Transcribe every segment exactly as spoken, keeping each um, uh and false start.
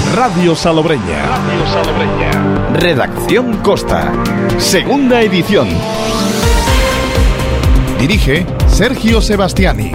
Radio Salobreña. Radio Salobreña. Redacción Costa. Segunda edición. Dirige Sergio Sebastiani.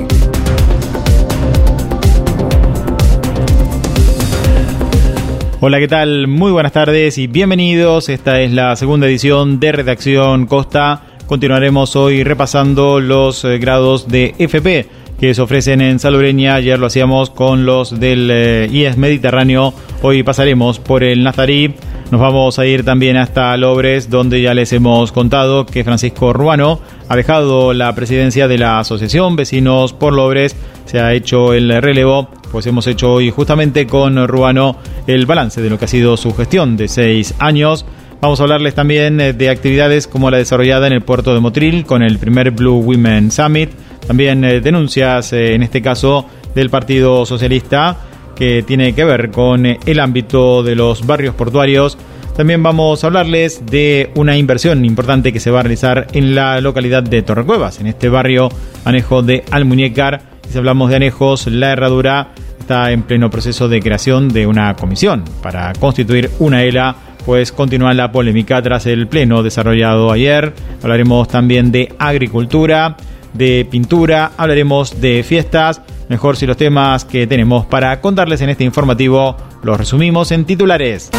Hola, ¿qué tal? Muy buenas tardes y bienvenidos. Esta es la segunda edición de Redacción Costa. Continuaremos hoy repasando los eh, grados de F P que se ofrecen en Salobreña. Ayer lo hacíamos con los del eh, I E S Mediterráneo. Hoy pasaremos por el Nazarí. Nos vamos a ir también hasta Lobres, donde ya les hemos contado que Francisco Ruano ha dejado la presidencia de la Asociación Vecinos por Lobres. Se ha hecho el relevo, pues hemos hecho hoy justamente con Ruano el balance de lo que ha sido su gestión de seis años. Vamos a hablarles también de actividades como la desarrollada en el puerto de Motril con el primer Blue Women Summit. También eh, denuncias, eh, en este caso, del Partido Socialista, que tiene que ver con eh, el ámbito de los barrios portuarios. También vamos a hablarles de una inversión importante que se va a realizar en la localidad de Torrecuevas, en este barrio anejo de Almuñécar. Si hablamos de anejos, la Herradura está en pleno proceso de creación de una comisión para constituir una E L A, pues continúa la polémica tras el pleno desarrollado ayer. Hablaremos también de agricultura, de pintura, hablaremos de fiestas. Mejor si los temas que tenemos para contarles en este informativo los resumimos en titulares.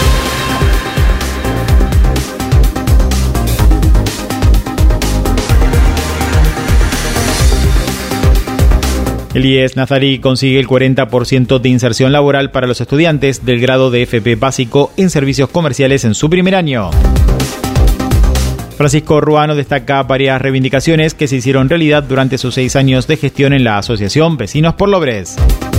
El I E S Nazarí consigue el cuarenta por ciento de inserción laboral para los estudiantes del grado de F P básico en servicios comerciales en su primer año. Francisco Ruano destaca varias reivindicaciones que se hicieron realidad durante sus seis años de gestión en la Asociación Vecinos por Lobres.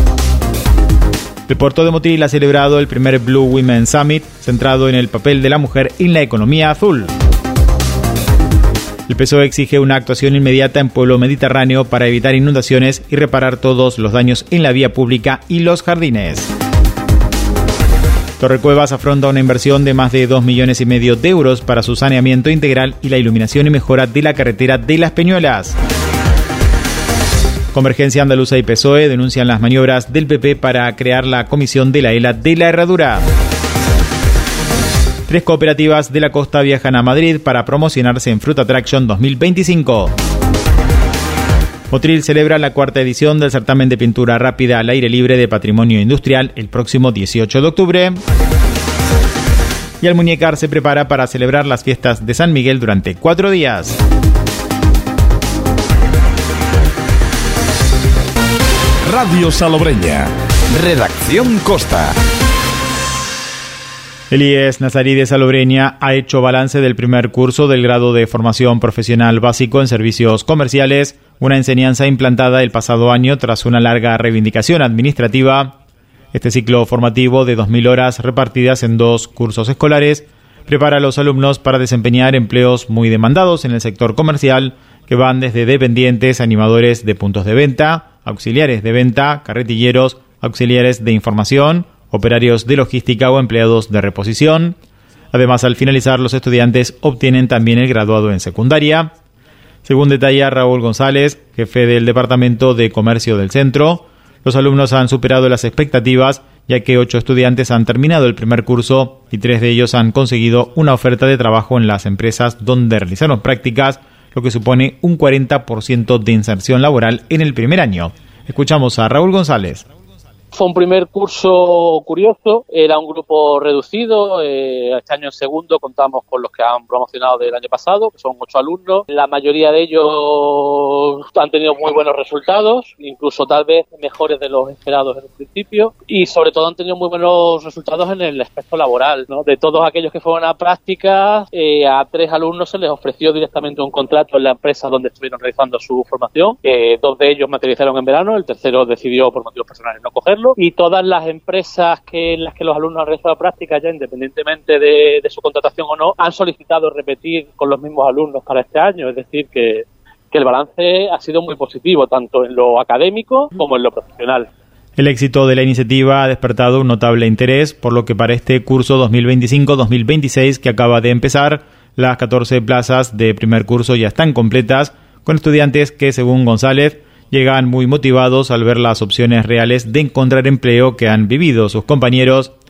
El puerto de Motril ha celebrado el primer Blue Women Summit, centrado en el papel de la mujer en la economía azul. El P S O E exige una actuación inmediata en pueblo mediterráneo para evitar inundaciones y reparar todos los daños en la vía pública y los jardines. Torrecuevas afronta una inversión de más de dos millones y medio de euros para su saneamiento integral y la iluminación y mejora de la carretera de Las Peñuelas. Convergencia Andaluza y P S O E denuncian las maniobras del P P para crear la comisión de la E L A de la Herradura. Tres cooperativas de la costa viajan a Madrid para promocionarse en Fruit Attraction dos mil veinticinco. Motril celebra la cuarta edición del certamen de pintura rápida al aire libre de Patrimonio Industrial el próximo dieciocho de octubre. Y Almuñécar se prepara para celebrar las fiestas de San Miguel durante cuatro días. Radio Salobreña. Redacción Costa. El I E S Nazarí de Salobreña ha hecho balance del primer curso del grado de formación profesional básico en servicios comerciales, una enseñanza implantada el pasado año tras una larga reivindicación administrativa. Este ciclo formativo de dos mil horas repartidas en dos cursos escolares prepara a los alumnos para desempeñar empleos muy demandados en el sector comercial, que van desde dependientes, animadores de puntos de venta, auxiliares de venta, carretilleros, auxiliares de información, operarios de logística o empleados de reposición. Además, al finalizar, los estudiantes obtienen también el graduado en secundaria. Según detalla Raúl González, jefe del Departamento de Comercio del Centro, los alumnos han superado las expectativas, ya que ocho estudiantes han terminado el primer curso y tres de ellos han conseguido una oferta de trabajo en las empresas donde realizaron prácticas, lo que supone un cuarenta por ciento de inserción laboral en el primer año. Escuchamos a Raúl González. Fue un primer curso curioso, era un grupo reducido, eh, este año en segundo contamos con los que han promocionado del año pasado, que son ocho alumnos. La mayoría de ellos han tenido muy buenos resultados, incluso tal vez mejores de los esperados en un principio, y sobre todo han tenido muy buenos resultados en el aspecto laboral, ¿no? De todos aquellos que fueron a prácticas, eh, a tres alumnos se les ofreció directamente un contrato en la empresa donde estuvieron realizando su formación. Eh, dos de ellos materializaron en verano, el tercero decidió por motivos personales no cogerlo. Y todas las empresas que en las que los alumnos han realizado prácticas, ya independientemente de, de su contratación o no, han solicitado repetir con los mismos alumnos para este año. Es decir, que, que el balance ha sido muy positivo, tanto en lo académico como en lo profesional. El éxito de la iniciativa ha despertado un notable interés, por lo que para este curso dos mil veinticinco dos mil veintiséis que acaba de empezar, las catorce plazas de primer curso ya están completas, con estudiantes que, según González, llegan muy motivados al ver las opciones reales de encontrar empleo que han vivido sus compañeros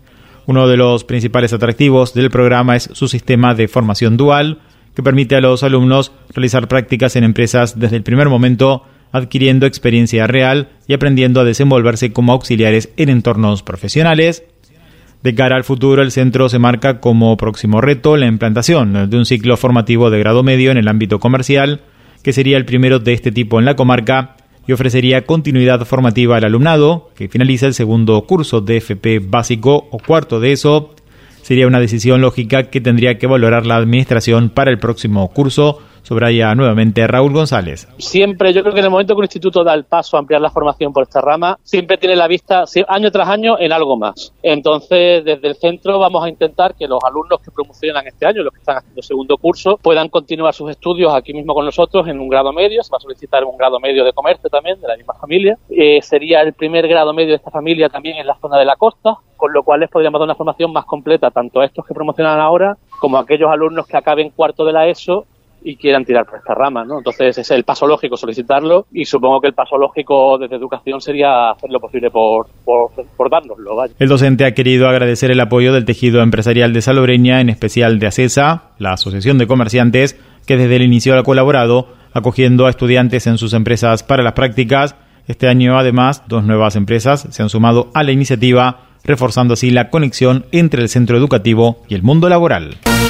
Uno de los principales atractivos del programa es su sistema de formación dual, que permite a los alumnos realizar prácticas en empresas desde el primer momento, adquiriendo experiencia real y aprendiendo a desenvolverse como auxiliares en entornos profesionales. De cara al futuro, el centro se marca como próximo reto la implantación de un ciclo formativo de grado medio en el ámbito comercial, que sería el primero de este tipo en la comarca y ofrecería continuidad formativa al alumnado, que finaliza el segundo curso de F P básico o cuarto de eso. Sería una decisión lógica que tendría que valorar la administración para el próximo curso, subraya nuevamente Raúl González. Siempre, yo creo que en el momento que un instituto da el paso a ampliar la formación por esta rama, siempre tiene la vista año tras año en algo más. Entonces, desde el centro vamos a intentar que los alumnos que promocionan este año, los que están haciendo segundo curso, puedan continuar sus estudios aquí mismo con nosotros en un grado medio. Se va a solicitar un grado medio de comercio también, de la misma familia. Eh, sería el primer grado medio de esta familia también en la zona de la costa, con lo cual les podríamos dar una formación más completa, tanto a estos que promocionan ahora, como a aquellos alumnos que acaben cuarto de la ESO y quieran tirar por esta rama, ¿no? Entonces ese es el paso lógico, solicitarlo, y supongo que el paso lógico desde educación sería hacer lo posible por, por, por dárnoslo, vaya. El docente ha querido agradecer el apoyo del tejido empresarial de Salobreña, en especial de ACESA, la Asociación de Comerciantes, que desde el inicio ha colaborado, acogiendo a estudiantes en sus empresas para las prácticas. Este año, además, dos nuevas empresas se han sumado a la iniciativa, reforzando así la conexión entre el centro educativo y el mundo laboral.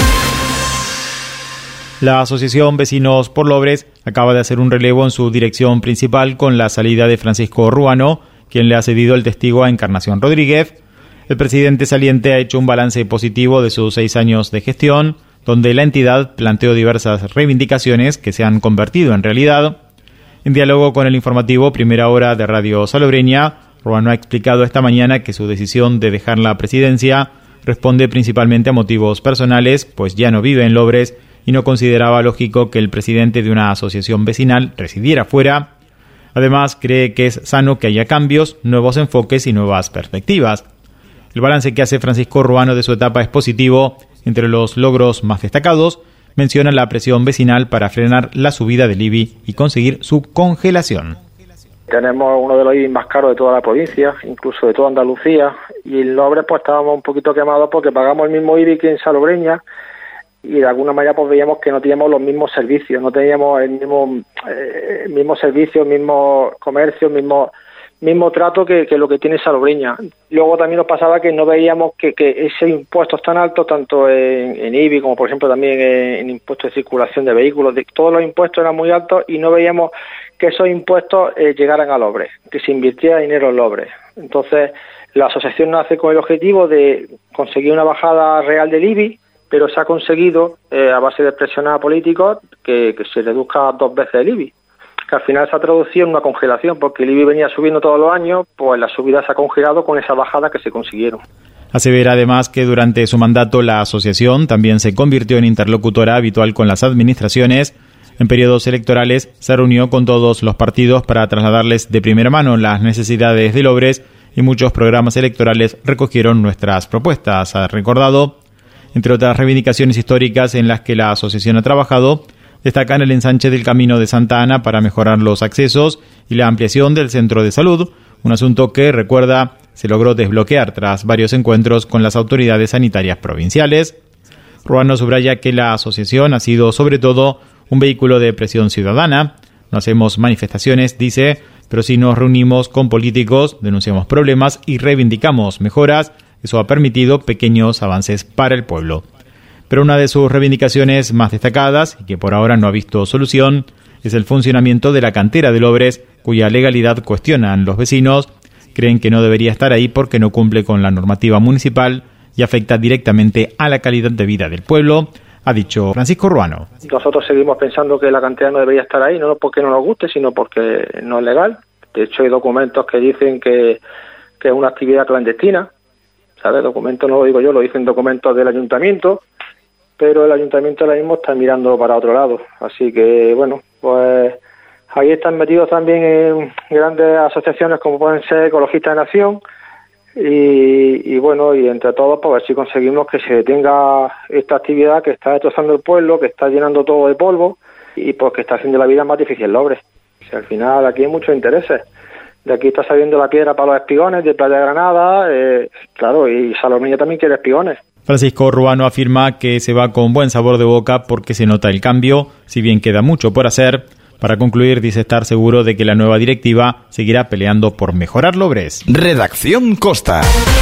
La Asociación Vecinos por Lobres acaba de hacer un relevo en su dirección principal con la salida de Francisco Ruano, quien le ha cedido el testigo a Encarnación Rodríguez. El presidente saliente ha hecho un balance positivo de sus seis años de gestión, donde la entidad planteó diversas reivindicaciones que se han convertido en realidad. En diálogo con el informativo Primera Hora de Radio Salobreña, Ruano ha explicado esta mañana que su decisión de dejar la presidencia responde principalmente a motivos personales, pues ya no vive en Lobres y no consideraba lógico que el presidente de una asociación vecinal residiera fuera. Además, cree que es sano que haya cambios, nuevos enfoques y nuevas perspectivas. El balance que hace Francisco Ruano de su etapa es positivo. Entre los logros más destacados, menciona la presión vecinal para frenar la subida del I B I y conseguir su congelación. Tenemos uno de los I B I más caros de toda la provincia, incluso de toda Andalucía, y en Lobres pues estábamos un poquito quemados porque pagamos el mismo I B I que en Salobreña, y de alguna manera pues veíamos que no teníamos los mismos servicios, no teníamos el mismo eh, mismo servicio, el mismo comercio, el mismo mismo trato que, que lo que tiene Salobreña. Luego también nos pasaba que no veíamos que, que esos impuestos tan altos, tanto en, en I B I como por ejemplo también en, en impuestos de circulación de vehículos, de, todos los impuestos eran muy altos y no veíamos que esos impuestos eh, llegaran a Lobres, que se invirtiera dinero en Lobres. Entonces la asociación nace con el objetivo de conseguir una bajada real del I B I, pero se ha conseguido, eh, a base de presionar a políticos, que, que se reduzca dos veces el I B I, que al final se ha traducido en una congelación, porque el I B I venía subiendo todos los años, pues la subida se ha congelado con esa bajada que se consiguieron. Asevera además que durante su mandato la asociación también se convirtió en interlocutora habitual con las administraciones. En periodos electorales se reunió con todos los partidos para trasladarles de primera mano las necesidades de Lobres y muchos programas electorales recogieron nuestras propuestas, ha recordado. Entre otras reivindicaciones históricas en las que la asociación ha trabajado, destacan el ensanche del Camino de Santa Ana para mejorar los accesos y la ampliación del centro de salud, un asunto que, recuerda, se logró desbloquear tras varios encuentros con las autoridades sanitarias provinciales. Ruano subraya que la asociación ha sido, sobre todo, un vehículo de presión ciudadana. No hacemos manifestaciones, dice, pero sí nos reunimos con políticos, denunciamos problemas y reivindicamos mejoras. Eso ha permitido pequeños avances para el pueblo. Pero una de sus reivindicaciones más destacadas, y que por ahora no ha visto solución, es el funcionamiento de la cantera de Lobres, cuya legalidad cuestionan los vecinos. Creen que no debería estar ahí porque no cumple con la normativa municipal y afecta directamente a la calidad de vida del pueblo, ha dicho Francisco Ruano. Nosotros seguimos pensando que la cantera no debería estar ahí, no porque no nos guste, sino porque no es legal. De hecho, hay documentos que dicen que, que es una actividad clandestina. ¿Sabes? Documentos no lo digo yo, lo dicen documentos del ayuntamiento, pero el ayuntamiento ahora mismo está mirando para otro lado. Así que, bueno, pues ahí están metidos también en grandes asociaciones como pueden ser Ecologistas de Nación y, y bueno, y entre todos, pues a ver si conseguimos que se detenga esta actividad que está destrozando el pueblo, que está llenando todo de polvo y pues que está haciendo la vida más difícil en Lobres. O sea, al final aquí hay muchos intereses. De aquí está saliendo la piedra para los espigones de Playa Granada, eh, claro, y Salobreña también quiere espigones. Francisco Ruano afirma que se va con buen sabor de boca porque se nota el cambio, si bien queda mucho por hacer. Para concluir, dice estar seguro de que la nueva directiva seguirá peleando por mejorar Logrés. Redacción Costa,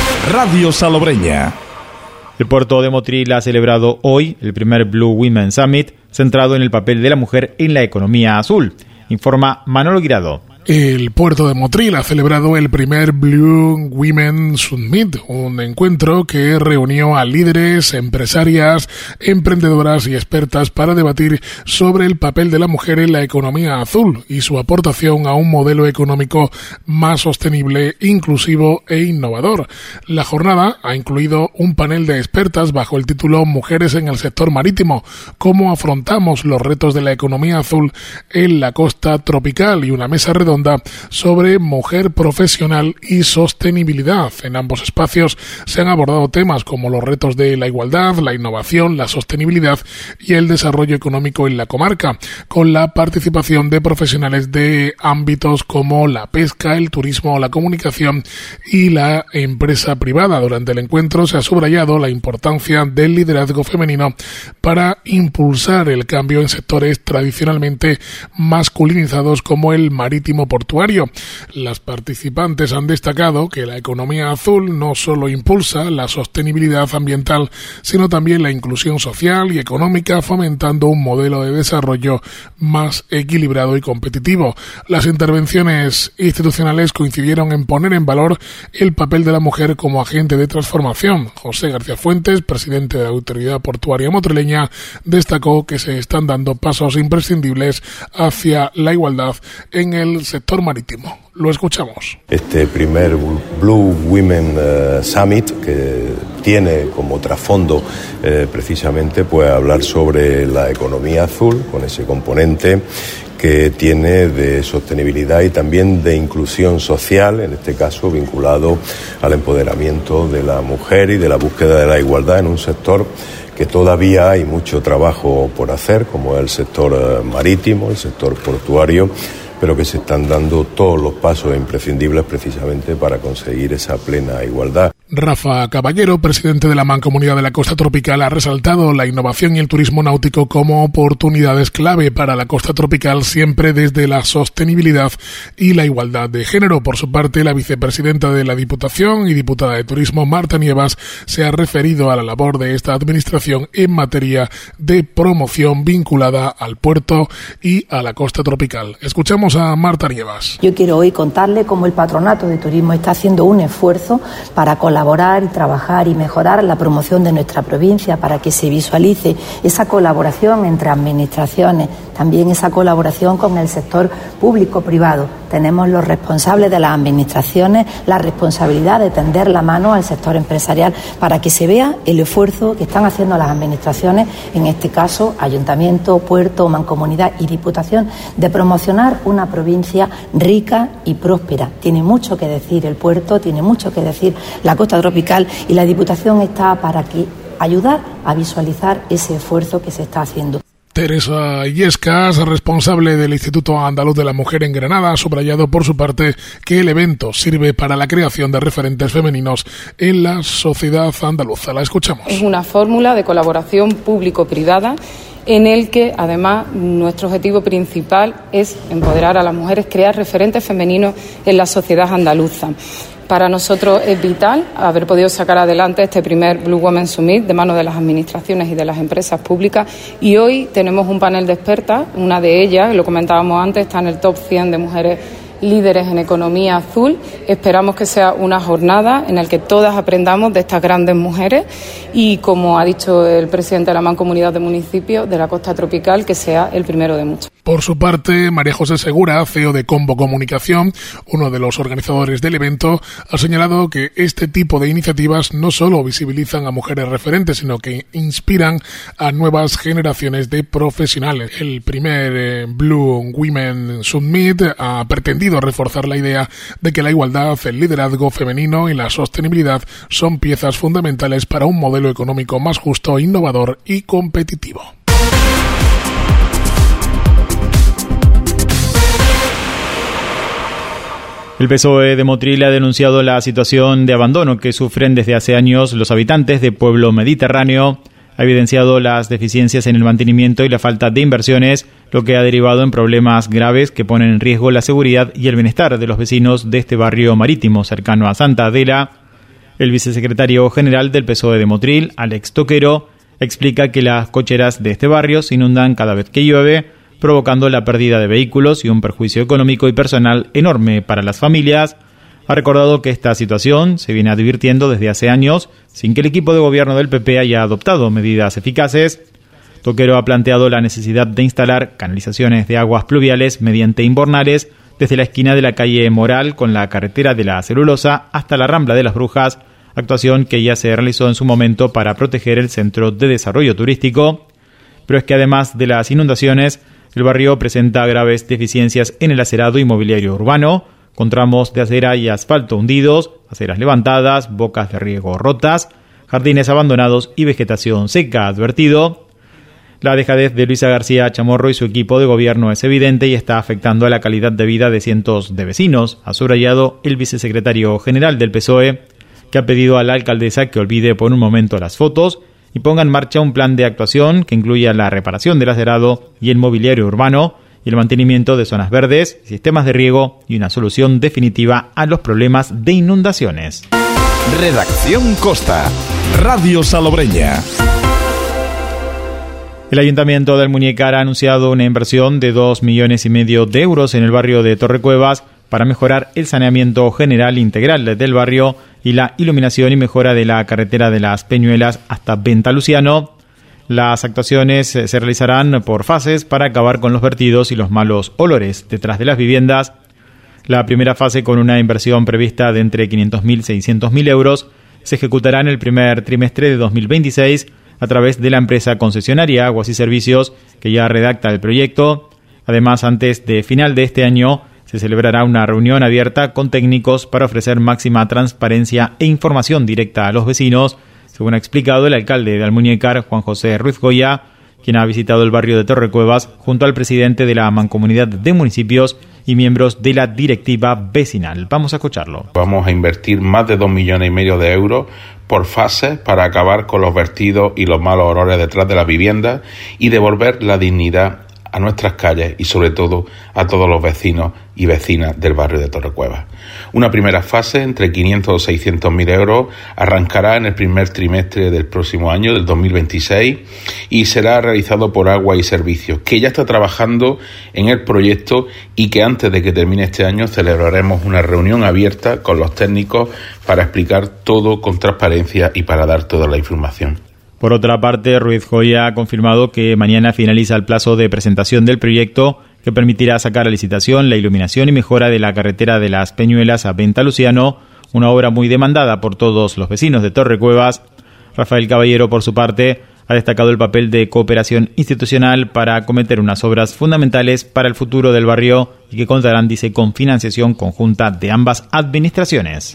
Radio Salobreña. El puerto de Motril ha celebrado hoy el primer Blue Women Summit, centrado en el papel de la mujer en la economía azul, informa Manolo Guirado. El puerto de Motril ha celebrado el primer Blue Women Summit, un encuentro que reunió a líderes, empresarias, emprendedoras y expertas para debatir sobre el papel de la mujer en la economía azul y su aportación a un modelo económico más sostenible, inclusivo e innovador. La jornada ha incluido un panel de expertas bajo el título Mujeres en el sector marítimo, cómo afrontamos los retos de la economía azul en la costa tropical, y una mesa redonda sobre mujer profesional y sostenibilidad. En ambos espacios se han abordado temas como los retos de la igualdad, la innovación, la sostenibilidad y el desarrollo económico en la comarca, con la participación de profesionales de ámbitos como la pesca, el turismo, la comunicación y la empresa privada. Durante el encuentro se ha subrayado la importancia del liderazgo femenino para impulsar el cambio en sectores tradicionalmente masculinizados como el marítimo portuario. Las participantes han destacado que la economía azul no solo impulsa la sostenibilidad ambiental, sino también la inclusión social y económica, fomentando un modelo de desarrollo más equilibrado y competitivo. Las intervenciones institucionales coincidieron en poner en valor el papel de la mujer como agente de transformación. José García Fuentes, presidente de la Autoridad Portuaria Motrileña, destacó que se están dando pasos imprescindibles hacia la igualdad en el sector marítimo. Lo escuchamos. Este primer Blue Women uh, Summit, que tiene como trasfondo eh, precisamente pues hablar sobre la economía azul, con ese componente que tiene de sostenibilidad y también de inclusión social, en este caso vinculado al empoderamiento de la mujer y de la búsqueda de la igualdad en un sector que todavía hay mucho trabajo por hacer, como es el sector marítimo, el sector portuario, pero que se están dando todos los pasos imprescindibles precisamente para conseguir esa plena igualdad. Rafa Caballero, presidente de la Mancomunidad de la Costa Tropical, ha resaltado la innovación y el turismo náutico como oportunidades clave para la costa tropical, siempre desde la sostenibilidad y la igualdad de género. Por su parte, la vicepresidenta de la Diputación y diputada de Turismo, Marta Nievas, se ha referido a la labor de esta administración en materia de promoción vinculada al puerto y a la costa tropical. Escuchamos a Marta Nievas. Yo quiero hoy contarle cómo el Patronato de Turismo está haciendo un esfuerzo para colaborar y trabajar y mejorar la promoción de nuestra provincia, para que se visualice esa colaboración entre administraciones, también esa colaboración con el sector público-privado. Tenemos los responsables de las administraciones la responsabilidad de tender la mano al sector empresarial para que se vea el esfuerzo que están haciendo las administraciones, en este caso Ayuntamiento, Puerto, Mancomunidad y Diputación, de promocionar una provincia rica y próspera. Tiene mucho que decir el puerto, tiene mucho que decir la costa tropical, y la Diputación está para que ayudar a visualizar ese esfuerzo que se está haciendo. Teresa Illescas, responsable del Instituto Andaluz de la Mujer en Granada, ha subrayado por su parte que el evento sirve para la creación de referentes femeninos en la sociedad andaluza. La escuchamos. Es una fórmula de colaboración público-privada en el que, además, nuestro objetivo principal es empoderar a las mujeres, crear referentes femeninos en la sociedad andaluza. Para nosotros es vital haber podido sacar adelante este primer Blue Women Summit de manos de las administraciones y de las empresas públicas, y hoy tenemos un panel de expertas. Una de ellas, lo comentábamos antes, está en el top cien de mujeres líderes en economía azul. Esperamos que sea una jornada en la que todas aprendamos de estas grandes mujeres y, como ha dicho el presidente de la Mancomunidad de Municipios de la Costa Tropical, que sea el primero de muchos. Por su parte, María José Segura, C E O de Combo Comunicación, uno de los organizadores del evento, ha señalado que este tipo de iniciativas no solo visibilizan a mujeres referentes, sino que inspiran a nuevas generaciones de profesionales. El primer eh, Blue Women Summit ha pretendido reforzar la idea de que la igualdad, el liderazgo femenino y la sostenibilidad son piezas fundamentales para un modelo económico más justo, innovador y competitivo. El P S O E de Motril ha denunciado la situación de abandono que sufren desde hace años los habitantes de Pueblo Mediterráneo. Ha evidenciado las deficiencias en el mantenimiento y la falta de inversiones, lo que ha derivado en problemas graves que ponen en riesgo la seguridad y el bienestar de los vecinos de este barrio marítimo cercano a Santa Adela. El vicesecretario general del P S O E de Motril, Alex Toquero, explica que las cocheras de este barrio se inundan cada vez que llueve, provocando la pérdida de vehículos y un perjuicio económico y personal enorme para las familias. Ha recordado que esta situación se viene advirtiendo desde hace años, sin que el equipo de gobierno del P P haya adoptado medidas eficaces. Toquero ha planteado la necesidad de instalar canalizaciones de aguas pluviales mediante invernales desde la esquina de la calle Moral con la carretera de la Celulosa hasta la Rambla de las Brujas, actuación que ya se realizó en su momento para proteger el centro de desarrollo turístico. Pero es que además de las inundaciones, el barrio presenta graves deficiencias en el acerado y mobiliario urbano, con tramos de acera y asfalto hundidos, aceras levantadas, bocas de riego rotas, jardines abandonados y vegetación seca, advertido. La dejadez de Luisa García Chamorro y su equipo de gobierno es evidente y está afectando a la calidad de vida de cientos de vecinos, ha subrayado el vicesecretario general del P S O E, que ha pedido a la alcaldesa que olvide por un momento las fotos y ponga en marcha un plan de actuación que incluya la reparación del acerado y el mobiliario urbano y el mantenimiento de zonas verdes, sistemas de riego y una solución definitiva a los problemas de inundaciones. Redacción Costa, Radio Salobreña. El Ayuntamiento de Almuñécar ha anunciado una inversión de dos millones y medio de euros en el barrio de Torrecuevas para mejorar el saneamiento general integral del barrio y la iluminación y mejora de la carretera de las Peñuelas hasta Ventaluciano. Las actuaciones se realizarán por fases para acabar con los vertidos y los malos olores detrás de las viviendas. La primera fase, con una inversión prevista de entre quinientos mil y seiscientos mil euros, se ejecutará en el primer trimestre de dos mil veintiséis a través de la empresa concesionaria Aguas y Servicios, que ya redacta el proyecto. Además, antes de final de este año, se celebrará una reunión abierta con técnicos para ofrecer máxima transparencia e información directa a los vecinos, según ha explicado el alcalde de Almuñécar, Juan José Ruiz Goya, quien ha visitado el barrio de Torrecuevas junto al presidente de la Mancomunidad de Municipios y miembros de la directiva vecinal. Vamos a escucharlo. Vamos a invertir más de dos millones y medio de euros por fases para acabar con los vertidos y los malos olores detrás de las viviendas y devolver la dignidad a nuestras calles y sobre todo a todos los vecinos y vecinas del barrio de Torrecuevas. Una primera fase, entre quinientos o seiscientos mil euros, arrancará en el primer trimestre del próximo año, del dos mil veintiséis, y será realizado por Agua y Servicios, que ya está trabajando en el proyecto y que antes de que termine este año celebraremos una reunión abierta con los técnicos para explicar todo con transparencia y para dar toda la información. Por otra parte, Ruiz Goya ha confirmado que mañana finaliza el plazo de presentación del proyecto que permitirá sacar a licitación la iluminación y mejora de la carretera de las Peñuelas a Ventaluciano, una obra muy demandada por todos los vecinos de Torrecuevas. Rafael Caballero, por su parte, ha destacado el papel de cooperación institucional para acometer unas obras fundamentales para el futuro del barrio y que contarán, dice, con financiación conjunta de ambas administraciones.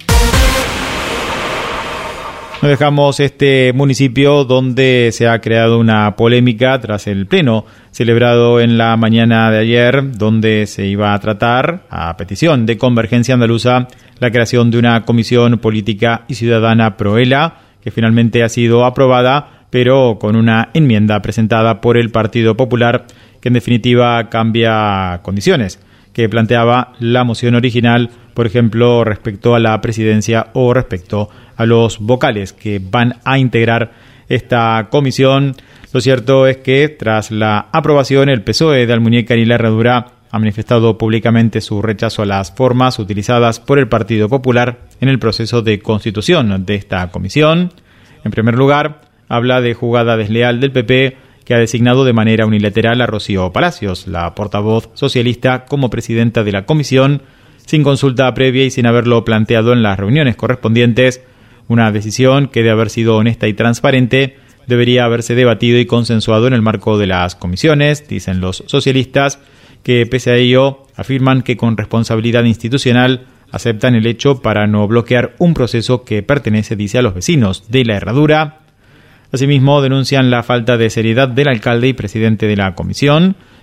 Nos dejamos este municipio donde se ha creado una polémica tras el pleno celebrado en la mañana de ayer, donde se iba a tratar, a petición de Convergencia Andaluza, la creación de una comisión política y ciudadana Proela, que finalmente ha sido aprobada, pero con una enmienda presentada por el Partido Popular, que en definitiva cambia condiciones que planteaba la moción original, por ejemplo, respecto a la presidencia o respecto a los vocales que van a integrar esta comisión. Lo cierto es que tras la aprobación, el P S O E de Almuñécar y La Herradura ha manifestado públicamente su rechazo a las formas utilizadas por el Partido Popular en el proceso de constitución de esta comisión. En primer lugar, habla de jugada desleal del P P, que ha designado de manera unilateral a Rocío Palacios, la portavoz socialista, como presidenta de la comisión, sin consulta previa y sin haberlo planteado en las reuniones correspondientes, una decisión que, de haber sido honesta y transparente, debería haberse debatido y consensuado en el marco de las comisiones, dicen los socialistas, que pese a ello afirman que con responsabilidad institucional aceptan el hecho para no bloquear un proceso que pertenece, dice, a los vecinos de La Herradura. Asimismo, denuncian la falta de seriedad del alcalde y presidente de la comisión,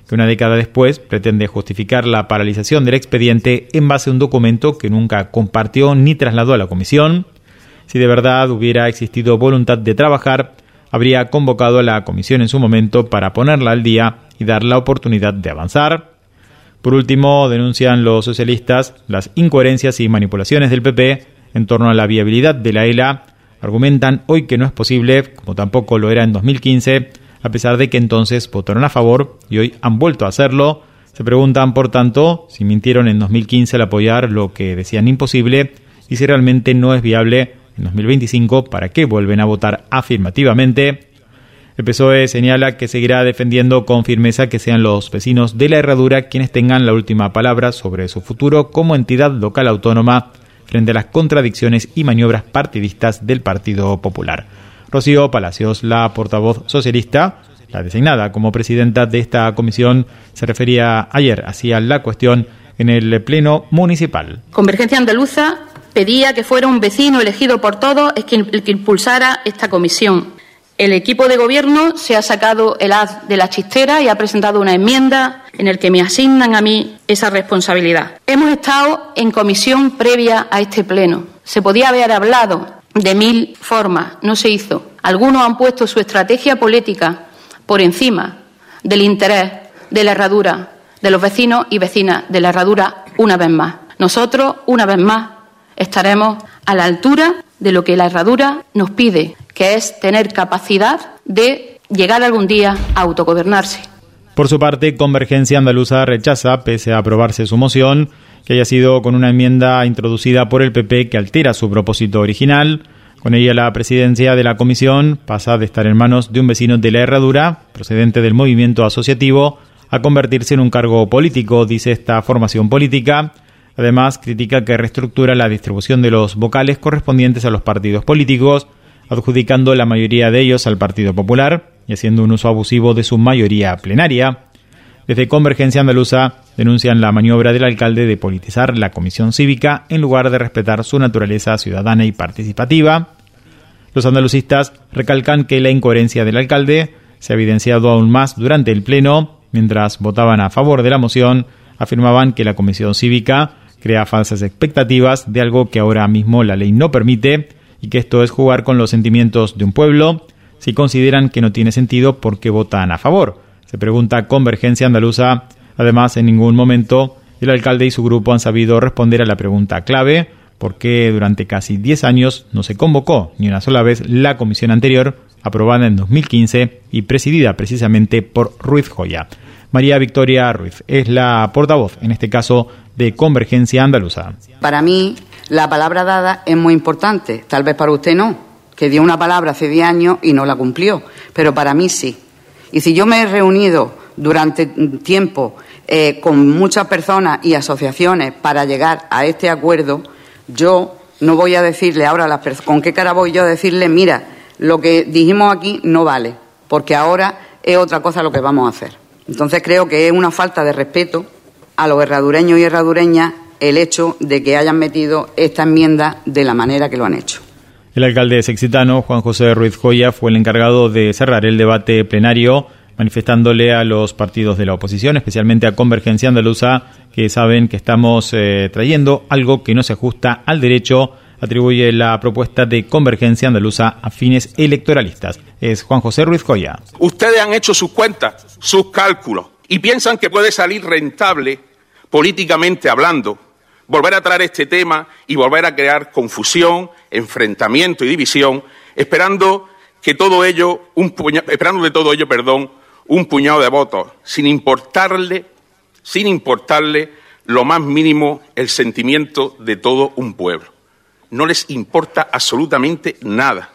que una década después pretende justificar la paralización del expediente en base a un documento que nunca compartió ni trasladó a la comisión. Si de verdad hubiera existido voluntad de trabajar, habría convocado a la comisión en su momento para ponerla al día y dar la oportunidad de avanzar. Por último, denuncian los socialistas las incoherencias y manipulaciones del P P en torno a la viabilidad de la E L A. Argumentan hoy que no es posible, como tampoco lo era en dos mil quince, a pesar de que entonces votaron a favor y hoy han vuelto a hacerlo. Se preguntan, por tanto, si mintieron en dos mil quince al apoyar lo que decían imposible y si realmente no es viable en dos mil veinticinco, ¿para qué vuelven a votar afirmativamente? El P S O E señala que seguirá defendiendo con firmeza que sean los vecinos de la Herradura quienes tengan la última palabra sobre su futuro como entidad local autónoma frente a las contradicciones y maniobras partidistas del Partido Popular. Rocío Palacios, la portavoz socialista, la designada como presidenta de esta comisión, se refería ayer hacia la cuestión en el Pleno Municipal. Convergencia Andaluza pedía que fuera un vecino elegido por todos el que, el que impulsara esta comisión. El equipo de gobierno se ha sacado el as de la chistera y ha presentado una enmienda en la que me asignan a mí esa responsabilidad. Hemos estado en comisión previa a este pleno. Se podía haber hablado de mil formas, no se hizo. Algunos han puesto su estrategia política por encima del interés de la Herradura, de los vecinos y vecinas de la Herradura una vez más. Nosotros, una vez más, estaremos a la altura de lo que la Herradura nos pide, que es tener capacidad de llegar algún día a autogobernarse. Por su parte, Convergencia Andaluza rechaza, pese a aprobarse su moción, que haya sido con una enmienda introducida por el P P que altera su propósito original. Con ella, la presidencia de la comisión pasa de estar en manos de un vecino de la Herradura, procedente del movimiento asociativo, a convertirse en un cargo político, dice esta formación política. Además, critica que reestructura la distribución de los vocales correspondientes a los partidos políticos, adjudicando la mayoría de ellos al Partido Popular y haciendo un uso abusivo de su mayoría plenaria. Desde Convergencia Andaluza denuncian la maniobra del alcalde de politizar la comisión cívica en lugar de respetar su naturaleza ciudadana y participativa. Los andalucistas recalcan que la incoherencia del alcalde se ha evidenciado aún más durante el pleno. Mientras votaban a favor de la moción, afirmaban que la comisión cívica crea falsas expectativas de algo que ahora mismo la ley no permite y que esto es jugar con los sentimientos de un pueblo. Si consideran que no tiene sentido, ¿por qué votan a favor? Se pregunta Convergencia Andaluza. Además, en ningún momento el alcalde y su grupo han sabido responder a la pregunta clave: ¿por qué durante casi diez años no se convocó ni una sola vez la comisión anterior, aprobada en dos mil quince y presidida precisamente por Ruiz Joya? María Victoria Ruiz es la portavoz, en este caso, de Convergencia Andaluza. Para mí, la palabra dada es muy importante. Tal vez para usted no, que dio una palabra hace diez años y no la cumplió, pero para mí sí. Y si yo me he reunido durante tiempo eh, con muchas personas y asociaciones para llegar a este acuerdo, yo no voy a decirle ahora a las personas, ¿con qué cara voy yo a decirle, mira, lo que dijimos aquí no vale, porque ahora es otra cosa lo que vamos a hacer? Entonces creo que es una falta de respeto a los herradureños y herradureñas el hecho de que hayan metido esta enmienda de la manera que lo han hecho. El alcalde sexitano, Juan José Ruiz Joya, fue el encargado de cerrar el debate plenario, manifestándole a los partidos de la oposición, especialmente a Convergencia Andaluza, que saben que estamos eh, trayendo algo que no se ajusta al derecho. Atribuye la propuesta de Convergencia Andaluza a fines electoralistas. Es Juan José Ruiz Joya. Ustedes han hecho sus cuentas, sus cálculos, y piensan que puede salir rentable, políticamente hablando, volver a traer este tema y volver a crear confusión, enfrentamiento y división, esperando que todo ello, un puñado, esperando de todo ello, perdón, un puñado de votos, sin importarle, sin importarle lo más mínimo el sentimiento de todo un pueblo. No les importa absolutamente nada.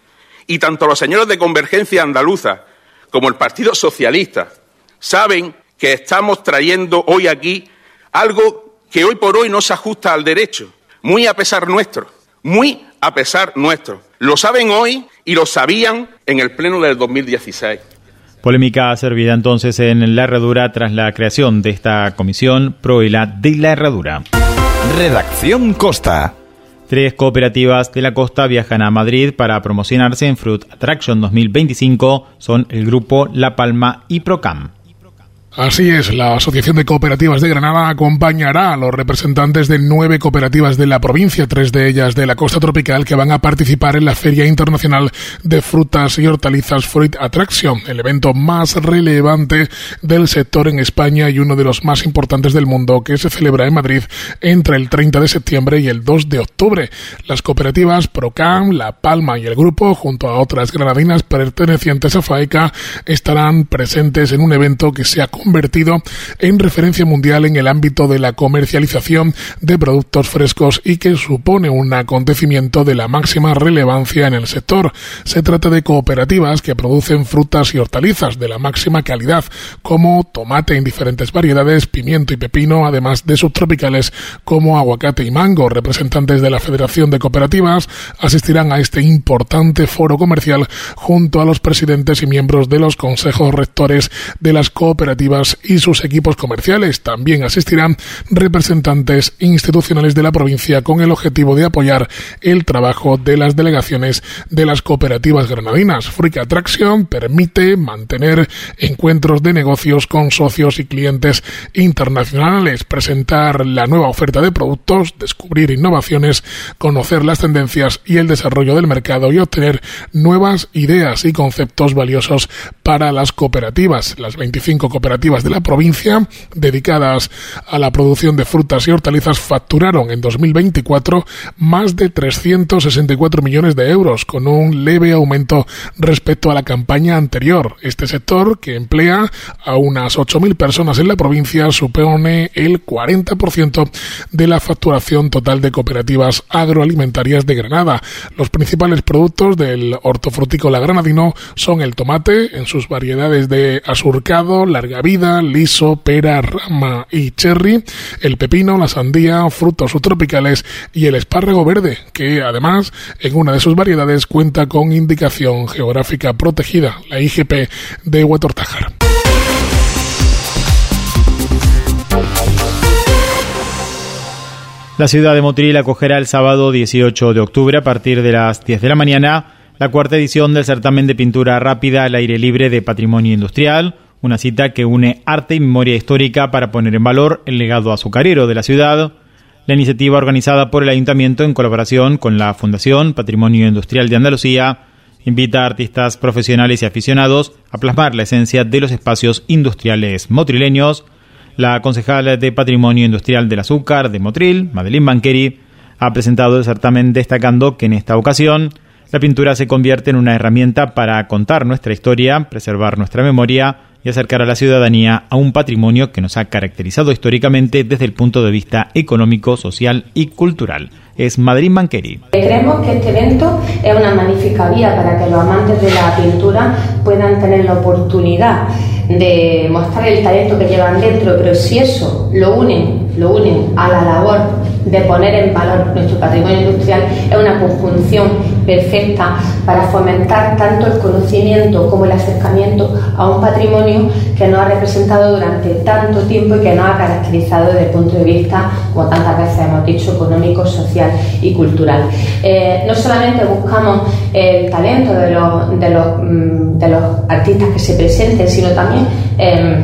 Y tanto los señores de Convergencia Andaluza como el Partido Socialista saben que estamos trayendo hoy aquí algo que hoy por hoy no se ajusta al derecho, muy a pesar nuestro, muy a pesar nuestro. Lo saben hoy y lo sabían en el pleno del dos mil dieciséis. Polémica servida entonces en la Herradura tras la creación de esta comisión pro E L A de la Herradura. Redacción Costa. Tres cooperativas de la costa viajan a Madrid para promocionarse en Fruit Attraction dos mil veinticinco. Son el grupo La Palma y Procam. Así es, la Asociación de Cooperativas de Granada acompañará a los representantes de nueve cooperativas de la provincia, tres de ellas de la costa tropical, que van a participar en la Feria Internacional de Frutas y Hortalizas Fruit Attraction, el evento más relevante del sector en España y uno de los más importantes del mundo, que se celebra en Madrid entre el treinta de septiembre y el dos de octubre. Las cooperativas Procam, La Palma y el Grupo, junto a otras granadinas pertenecientes a FAECA, estarán presentes en un evento que se ha convertido en referencia mundial en el ámbito de la comercialización de productos frescos y que supone un acontecimiento de la máxima relevancia en el sector. Se trata de cooperativas que producen frutas y hortalizas de la máxima calidad, como tomate en diferentes variedades, pimiento y pepino, además de subtropicales como aguacate y mango. Representantes de la Federación de Cooperativas asistirán a este importante foro comercial junto a los presidentes y miembros de los consejos rectores de las cooperativas y sus equipos comerciales. También asistirán representantes institucionales de la provincia con el objetivo de apoyar el trabajo de las delegaciones de las cooperativas granadinas. Fruit Attraction permite mantener encuentros de negocios con socios y clientes internacionales, presentar la nueva oferta de productos, descubrir innovaciones, conocer las tendencias y el desarrollo del mercado y obtener nuevas ideas y conceptos valiosos para las cooperativas. Las veinticinco cooperativas de la provincia dedicadas a la producción de frutas y hortalizas facturaron en dos mil veinticuatro más de trescientos sesenta y cuatro millones de euros, con un leve aumento respecto a la campaña anterior. Este sector, que emplea a unas ocho mil personas en la provincia, supone el cuarenta por ciento de la facturación total de cooperativas agroalimentarias de Granada. Los principales productos del hortofrutícola granadino son el tomate en sus variedades de asurcado, larga vida, liso, pera, rama y cherry, el pepino, la sandía, frutos subtropicales y el espárrago verde, que además en una de sus variedades cuenta con indicación geográfica protegida, la I G P de Huetortájar. La ciudad de Motril acogerá el sábado dieciocho de octubre a partir de las diez de la mañana la cuarta edición del certamen de pintura rápida al aire libre de Patrimonio Industrial, una cita que une arte y memoria histórica para poner en valor el legado azucarero de la ciudad. La iniciativa, organizada por el Ayuntamiento en colaboración con la Fundación Patrimonio Industrial de Andalucía, invita a artistas profesionales y aficionados a plasmar la esencia de los espacios industriales motrileños. La concejal de Patrimonio Industrial del Azúcar de Motril, Madeleine Banqueri, ha presentado el certamen destacando que en esta ocasión la pintura se convierte en una herramienta para contar nuestra historia, preservar nuestra memoria y acercar a la ciudadanía a un patrimonio que nos ha caracterizado históricamente desde el punto de vista económico, social y cultural. Es Madeleine Banqueri. Creemos que este evento es una magnífica vía para que los amantes de la pintura puedan tener la oportunidad de mostrar el talento que llevan dentro, pero si eso lo unen, lo unen a la labor de poner en valor nuestro patrimonio industrial, es una conjunción perfecta para fomentar tanto el conocimiento como el acercamiento a un patrimonio que nos ha representado durante tanto tiempo y que nos ha caracterizado desde el punto de vista, como tantas veces hemos dicho, económico, social y cultural. Eh, no solamente buscamos el talento de los, de los, de los artistas que se presenten, sino también eh,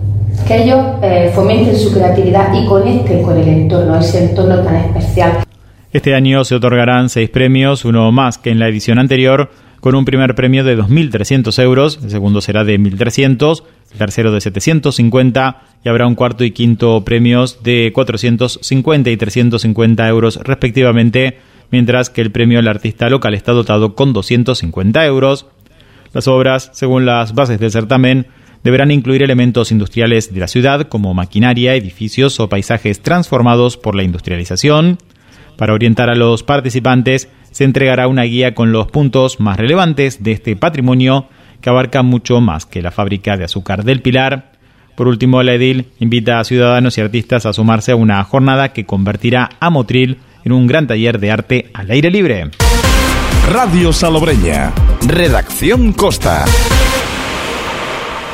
que ellos eh, fomenten su creatividad y conecten con el entorno, ese entorno tan especial. Este año se otorgarán seis premios, uno más que en la edición anterior, con un primer premio de dos mil trescientos euros, el segundo será de mil trescientos, el tercero de setecientos cincuenta y habrá un cuarto y quinto premios de cuatrocientos cincuenta y trescientos cincuenta euros respectivamente, mientras que el premio al artista local está dotado con doscientos cincuenta euros. Las obras, según las bases del certamen, deberán incluir elementos industriales de la ciudad como maquinaria, edificios o paisajes transformados por la industrialización. Para orientar a los participantes, se entregará una guía con los puntos más relevantes de este patrimonio, que abarca mucho más que la fábrica de azúcar del Pilar. Por último, la edil invita a ciudadanos y artistas a sumarse a una jornada que convertirá a Motril en un gran taller de arte al aire libre. Radio Salobreña. Redacción Costa.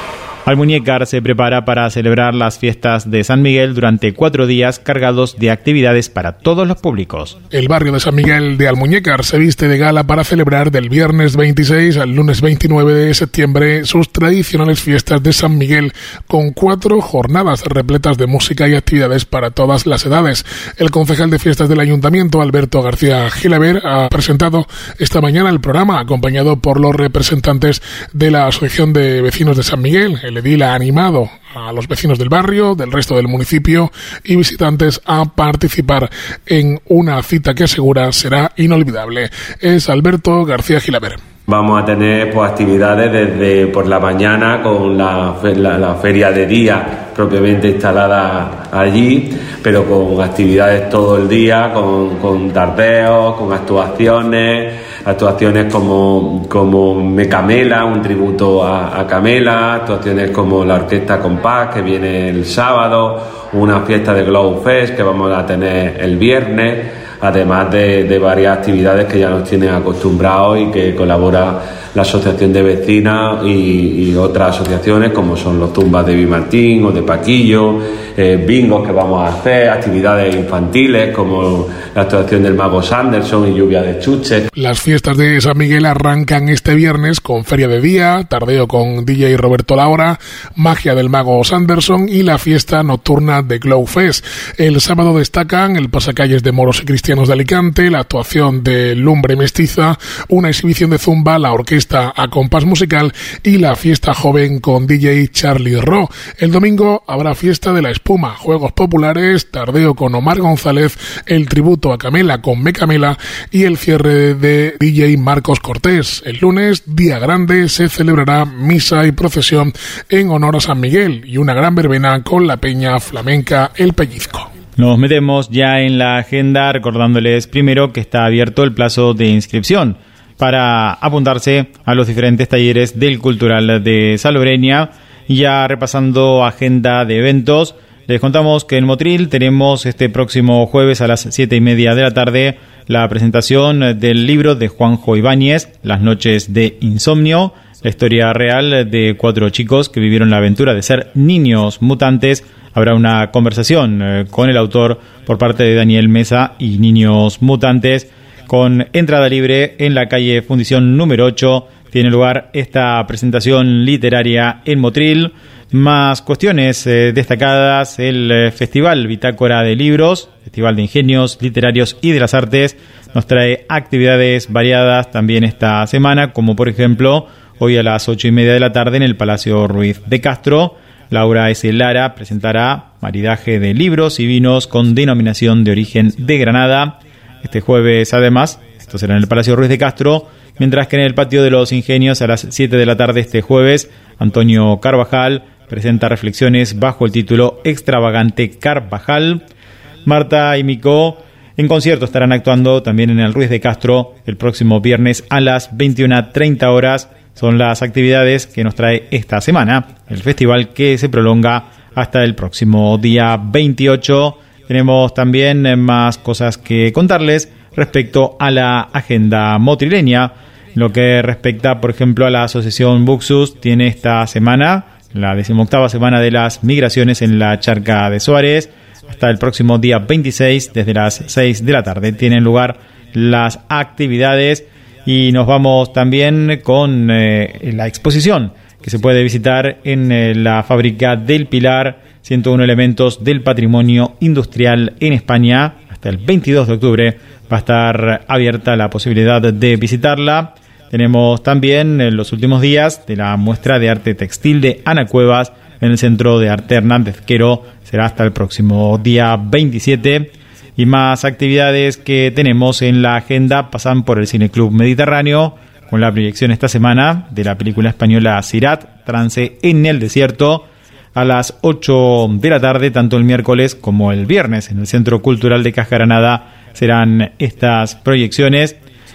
Almuñécar se prepara para celebrar las fiestas de San Miguel durante cuatro días cargados de actividades para todos los públicos. El barrio de San Miguel de Almuñécar se viste de gala para celebrar del viernes veintiséis al lunes veintinueve de septiembre sus tradicionales fiestas de San Miguel, con cuatro jornadas repletas de música y actividades para todas las edades. El concejal de fiestas del Ayuntamiento, Alberto García Gilaber, ha presentado esta mañana el programa, acompañado por los representantes de la Asociación de Vecinos de San Miguel. El edil ha animado a los vecinos del barrio, del resto del municipio y visitantes a participar en una cita que asegura será inolvidable. Es Alberto García Gilaber. Vamos a tener pues actividades desde por la mañana con la, la, la feria de día propiamente instalada allí, pero con actividades todo el día, con, con tardeos, con actuaciones, actuaciones como, como Me Camela, un tributo a, a Camela, actuaciones como la Orquesta Compás que viene el sábado, una fiesta de Glow Fest que vamos a tener el viernes, además de, de varias actividades que ya nos tienen acostumbrados y que colabora la Asociación de Vecinas y, y otras asociaciones como son los tumbas de Vimartín o de Paquillo, eh, bingos que vamos a hacer, actividades infantiles como la actuación del Mago Sanderson y lluvia de chuches. Las fiestas de San Miguel arrancan este viernes con feria de día, tardeo con D J Roberto Laura, magia del Mago Sanderson y la fiesta nocturna de Glow Fest. El sábado destacan el pasacalles de moros y cristianos de Alicante, la actuación de Lumbre Mestiza, una exhibición de zumba, la orquesta a compás musical y la fiesta joven con D J Charlie Ro. El domingo habrá fiesta de la espuma, juegos populares, tardeo con Omar González, el tributo a Camela con Me Camela y el cierre de D J Marcos Cortés. El lunes, día grande, se celebrará misa y procesión en honor a San Miguel y una gran verbena con la peña flamenca El Pellizco. Nos metemos ya en la agenda recordándoles primero que está abierto el plazo de inscripción para apuntarse a los diferentes talleres del Cultural de Salobreña. Ya repasando agenda de eventos, les contamos que en Motril tenemos este próximo jueves a las siete y media de la tarde la presentación del libro de Juanjo Ibáñez, Las noches de insomnio, la historia real de cuatro chicos que vivieron la aventura de ser niños mutantes. Habrá una conversación eh, con el autor por parte de Daniel Mesa y Niños Mutantes, con entrada libre en la calle Fundición número ocho. Tiene lugar esta presentación literaria en Motril. Más cuestiones eh, destacadas: el eh, Festival Bitácora de Libros, Festival de Ingenios Literarios y de las Artes, nos trae actividades variadas también esta semana, como por ejemplo hoy a las ocho y media de la tarde en el Palacio Ruiz de Castro. Laura S. Lara presentará maridaje de libros y vinos con denominación de origen de Granada. Este jueves, además, esto será en el Palacio Ruiz de Castro, mientras que en el Patio de los Ingenios a las siete de la tarde este jueves, Antonio Carvajal presenta reflexiones bajo el título Extravagante Carvajal. Marta y Micó en concierto estarán actuando también en el Ruiz de Castro el próximo viernes a las veintiuna treinta horas. Son las actividades que nos trae esta semana el festival, que se prolonga hasta el próximo día veintiocho. Tenemos también más cosas que contarles respecto a la agenda motrileña. Lo que respecta, por ejemplo, a la asociación Buxus, tiene esta semana la decimoctava semana de las migraciones en la Charca de Suárez. Hasta el próximo día veintiséis, desde las seis de la tarde, tienen lugar las actividades. Y nos vamos también con eh, la exposición que se puede visitar en eh, la fábrica del Pilar, ciento uno elementos del patrimonio industrial en España. Hasta el veintidós de octubre va a estar abierta la posibilidad de visitarla. Tenemos también en los últimos días de la muestra de arte textil de Ana Cuevas en el Centro de Arte Hernández Quero. Será hasta el próximo día veintisiete. Y más actividades que tenemos en la agenda pasan por el Cineclub Mediterráneo, con la proyección esta semana de la película española Sirat, Trance en el Desierto, a las ocho de la tarde, tanto el miércoles como el viernes, en el Centro Cultural de Cascaranada serán estas proyecciones.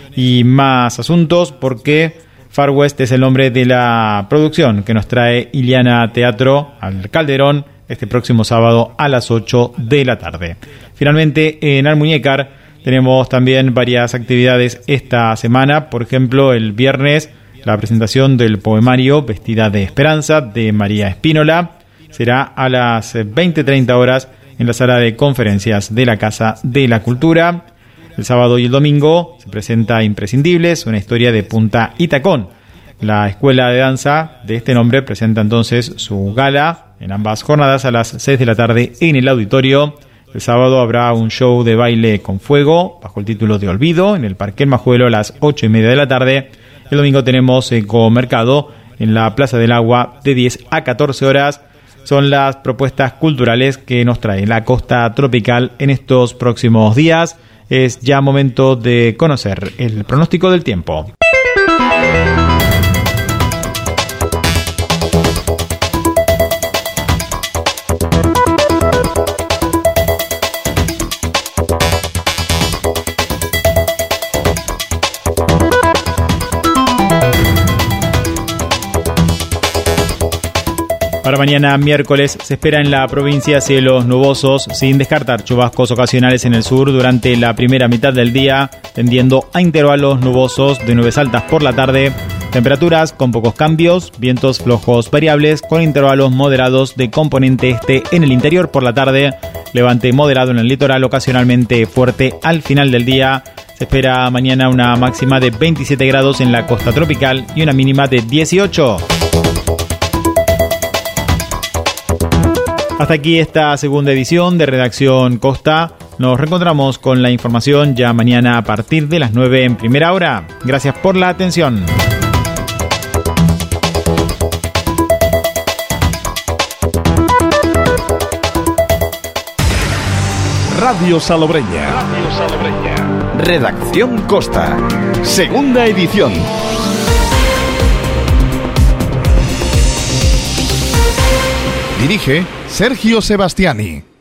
Y más asuntos, porque Far West es el nombre de la producción que nos trae Iliana Teatro al Calderón este próximo sábado a las ocho de la tarde. Finalmente, en Almuñécar tenemos también varias actividades esta semana. Por ejemplo, el viernes La presentación del poemario Vestida de Esperanza de María Espínola será a las veinte treinta horas en la sala de conferencias de la Casa de la Cultura. El sábado y el domingo se presenta Imprescindibles, una historia de punta y tacón. La escuela de danza de este nombre presenta entonces su gala en ambas jornadas a las seis de la tarde en el auditorio. El sábado habrá un show de baile con fuego bajo el título de Olvido en el Parque El Majuelo a las ocho y media de la tarde. El domingo tenemos Ecomercado en la Plaza del Agua de diez a catorce horas. Son las propuestas culturales que nos trae la costa tropical en estos próximos días. Es ya momento de conocer el pronóstico del tiempo. Para mañana miércoles se espera en la provincia cielos nubosos, sin descartar chubascos ocasionales en el sur durante la primera mitad del día, tendiendo a intervalos nubosos de nubes altas por la tarde. Temperaturas con pocos cambios, vientos flojos variables con intervalos moderados de componente este en el interior por la tarde, levante moderado en el litoral, ocasionalmente fuerte al final del día. Se espera mañana una máxima de veintisiete grados en la costa tropical y una mínima de dieciocho. Hasta aquí esta segunda edición de Redacción Costa. Nos reencontramos con la información ya mañana a partir de las nueve en primera hora. Gracias por la atención. Radio Salobreña. Radio Salobreña. Redacción Costa. Segunda edición. Dirige Sergio Sebastiani.